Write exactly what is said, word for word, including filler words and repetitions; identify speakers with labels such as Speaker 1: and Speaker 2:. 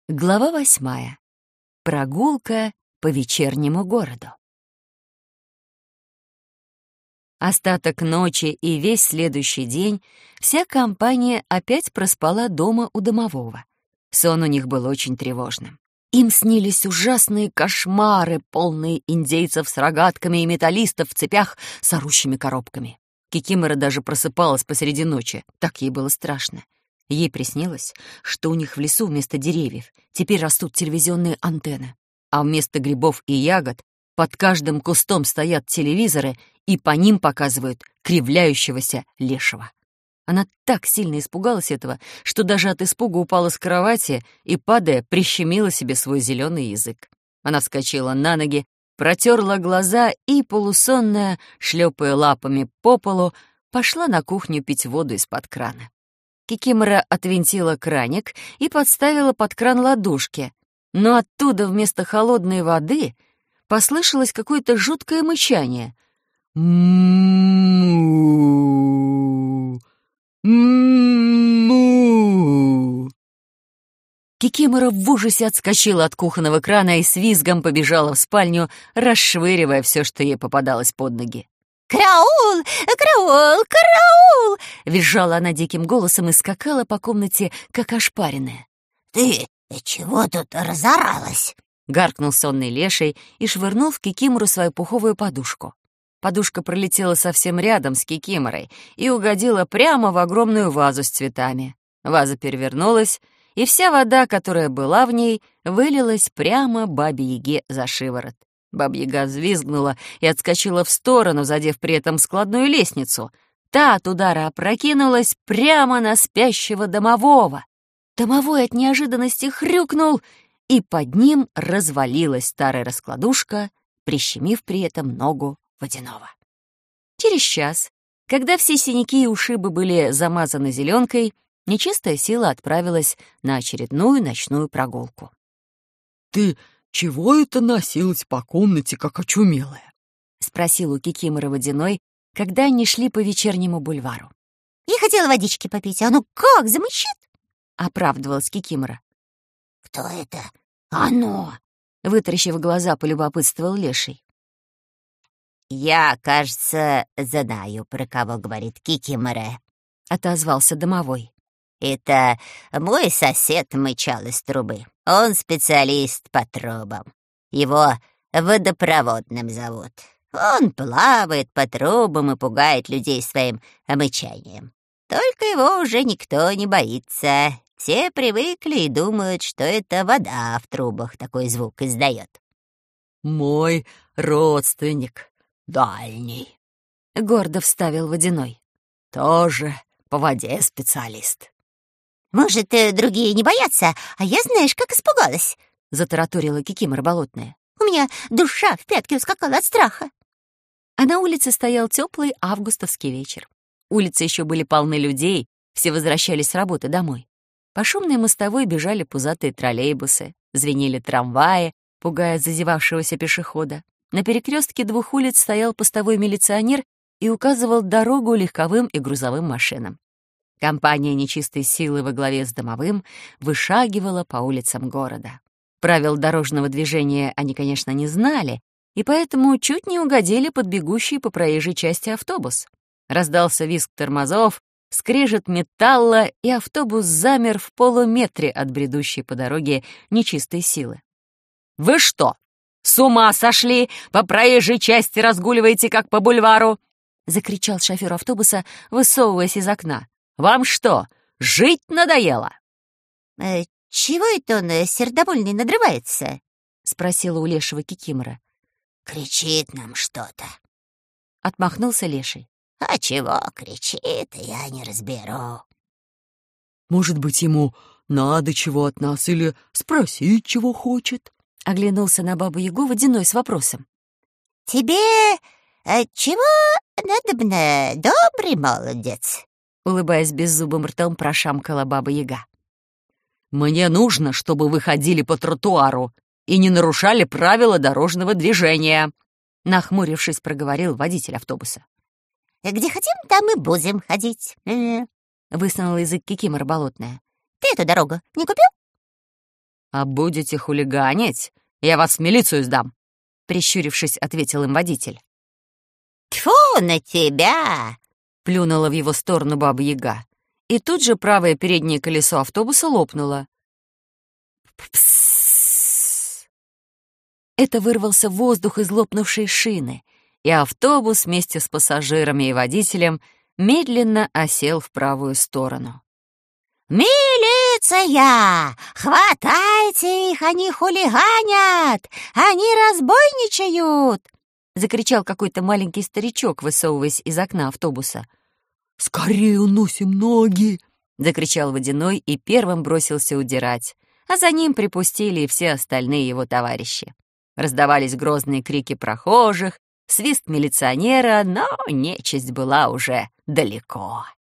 Speaker 1: Глава восьмая. Прогулка по вечернему городу. Остаток ночи и весь следующий день вся компания опять проспала дома у домового. Сон у них был очень тревожным. Им снились ужасные кошмары, полные индейцев с рогатками и металлистов в цепях с орущими коробками. Кикимора даже просыпалась посреди ночи, так ей было страшно. Ей приснилось, что у них в лесу вместо деревьев теперь растут телевизионные антенны, а вместо грибов и ягод под каждым кустом стоят телевизоры и по ним показывают кривляющегося лешего. Она так сильно испугалась этого, что даже от испуга упала с кровати и, падая, прищемила себе свой зеленый язык. Она вскочила на ноги, протерла глаза и, полусонная, шлепая лапами по полу, пошла на кухню пить воду из-под крана. Кикимора отвинтила краник и подставила под кран ладошки, но оттуда вместо холодной воды послышалось какое-то жуткое мычание. «Му-му-му! Му-му!» Кикимора в ужасе отскочила от кухонного крана и с визгом побежала в спальню, расшвыривая все, что ей попадалось под ноги. «Караул! Караул! Караул!» — визжала она диким голосом и скакала по комнате, как ошпаренная.
Speaker 2: «Ты чего тут разоралась?»
Speaker 1: — гаркнул сонный леший и швырнул в Кикимору свою пуховую подушку. Подушка пролетела совсем рядом с Кикиморой и угодила прямо в огромную вазу с цветами. Ваза перевернулась, и вся вода, которая была в ней, вылилась прямо Бабе-Яге за шиворот. Баба-Яга взвизгнула и отскочила в сторону, задев при этом складную лестницу. Та от удара опрокинулась прямо на спящего домового. Домовой от неожиданности хрюкнул, и под ним развалилась старая раскладушка, прищемив при этом ногу водяного. Через час, когда все синяки и ушибы были замазаны зеленкой, нечистая сила отправилась на очередную ночную прогулку.
Speaker 3: «Ты чего это носилась по комнате, как очумелая?»
Speaker 1: — спросил у Кикиморы водяной, когда они шли по вечернему бульвару.
Speaker 2: «Я хотела водички попить, а ну как замычит!»
Speaker 1: — оправдывалась Кикимора.
Speaker 2: «Кто это? Оно!»
Speaker 1: — вытаращив глаза, полюбопытствовал леший.
Speaker 2: «Я, кажется, знаю, про кого говорит Кикимора»,
Speaker 1: — отозвался домовой.
Speaker 2: «Это мой сосед мычал из трубы. Он специалист по трубам. Его водопроводным зовут. Он плавает по трубам и пугает людей своим мычанием. Только его уже никто не боится. Все привыкли и думают, что это вода в трубах такой звук издает».
Speaker 3: «Мой родственник, дальний»,
Speaker 1: — гордо вставил водяной.
Speaker 3: «Тоже по воде специалист».
Speaker 2: «Может, другие не боятся, а я, знаешь, как испугалась?»
Speaker 1: — затараторила Кикимора болотная.
Speaker 2: «У меня душа в пятки ускакала от страха».
Speaker 1: А на улице стоял теплый августовский вечер. Улицы еще были полны людей, все возвращались с работы домой. По шумной мостовой бежали пузатые троллейбусы, звенели трамваи, пугая зазевавшегося пешехода. На перекрестке двух улиц стоял постовой милиционер и указывал дорогу легковым и грузовым машинам. Компания нечистой силы во главе с домовым вышагивала по улицам города. Правил дорожного движения они, конечно, не знали, и поэтому чуть не угодили под бегущий по проезжей части автобус. Раздался визг тормозов, скрежет металла, и автобус замер в полуметре от бредущей по дороге нечистой силы. «Вы что, с ума сошли? По проезжей части разгуливаете, как по бульвару?» — закричал шофер автобуса, высовываясь из окна. «Вам что, жить надоело?»
Speaker 2: э, «Чего это он э, сердобольный надрывается?»
Speaker 1: — спросила у лешего Кикимора.
Speaker 2: «Кричит нам что-то».
Speaker 1: Отмахнулся леший.
Speaker 2: «А чего кричит, я не разберу».
Speaker 3: «Может быть, ему надо чего от нас или спросить, чего хочет?»
Speaker 1: — оглянулся на Бабу-Ягу водяной с вопросом.
Speaker 2: «Тебе э, чего надобно, добрый молодец?»
Speaker 1: — улыбаясь беззубым ртом, прошамкала Баба-Яга.
Speaker 3: «Мне нужно, чтобы вы ходили по тротуару и не нарушали правила дорожного движения», —
Speaker 1: нахмурившись, проговорил водитель автобуса.
Speaker 2: «Где хотим, там и будем ходить»,
Speaker 1: — высунула язык Кикимора болотная.
Speaker 2: «Ты эту дорогу не купил?»
Speaker 3: «А будете хулиганить, я вас в милицию сдам», — прищурившись, ответил им водитель.
Speaker 2: «Тьфу на тебя!»
Speaker 1: — плюнула в его сторону Баба-Яга. И тут же правое переднее колесо автобуса лопнуло. Пс! Это вырвался воздух из лопнувшей шины, и автобус вместе с пассажирами и водителем медленно осел в правую сторону.
Speaker 2: «Милиция! Хватайте их, они хулиганят! Они разбойничают!» — закричал какой-то маленький старичок, высовываясь из окна автобуса.
Speaker 3: «Скорее уносим ноги!»
Speaker 1: — закричал Водяной и первым бросился удирать, а за ним припустили и все остальные его товарищи. Раздавались грозные крики прохожих, свист милиционера, но нечисть была уже далеко.